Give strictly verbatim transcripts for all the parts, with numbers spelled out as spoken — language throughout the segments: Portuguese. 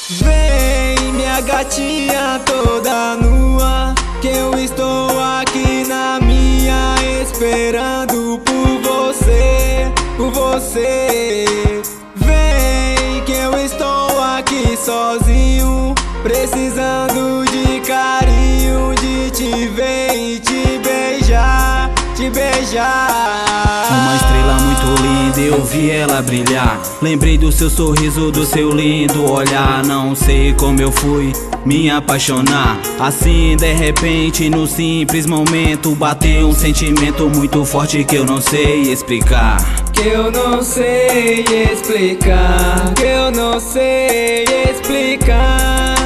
Vem, minha gatinha toda nua, que eu estou aqui na minha, esperando por você, por você. Vem, que eu estou aqui sozinho, precisando de carinho, de te ver e te beijar, te beijar. Uma estrela muito linda, eu vi ela brilhar. Lembrei do seu sorriso, do seu lindo olhar. Não sei como eu fui me apaixonar assim de repente, no simples momento. Bateu um sentimento muito forte que eu não sei explicar. Que eu não sei explicar, que eu não sei explicar.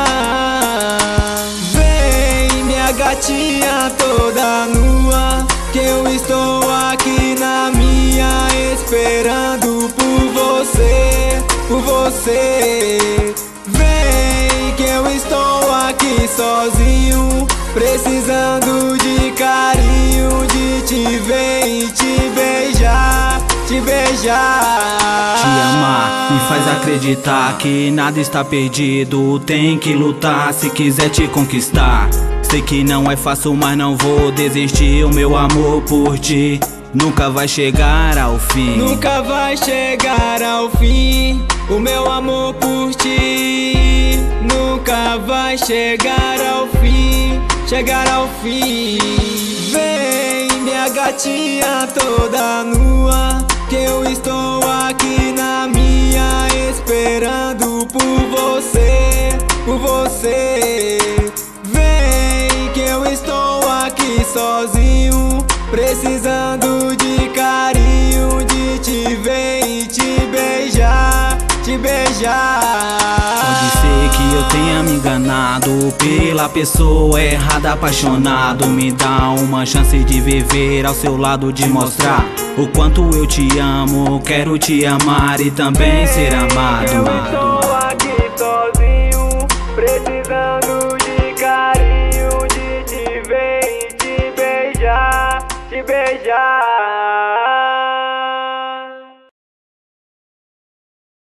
Vem, minha gatinha toda nua, que eu estou aqui na minha, esperando por você, por você. Vem, que eu estou aqui sozinho, precisando de carinho, de te ver e te beijar, te beijar. Te amar me faz acreditar que nada está perdido. Tem que lutar se quiser te conquistar. Sei que não é fácil, mas não vou desistir. O meu amor por ti nunca vai chegar ao fim. Nunca vai chegar ao fim. O meu amor por ti nunca vai chegar ao fim, chegar ao fim. Vem, minha gatinha toda nua, que eu estou aqui na minha, esperando por você, por você. Vem, que eu estou aqui sozinho, precisando de carinho, de te ver e te beijar, te beijar. Pode ser que eu tenha me enganado pela pessoa errada, apaixonado. Me dá uma chance de viver ao seu lado, de mostrar o quanto eu te amo. Quero te amar e também ser amado. Eu estou aqui sozinho, precisando de carinho, de te ver e te beijar, te beijar.